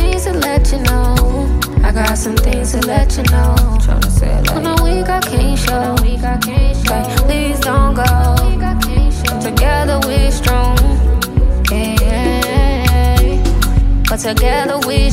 things to let you know. I got some things to let you know. Tryna say it like, on a week I can't show. But please don't go. Together we're strong. Yeah. But together we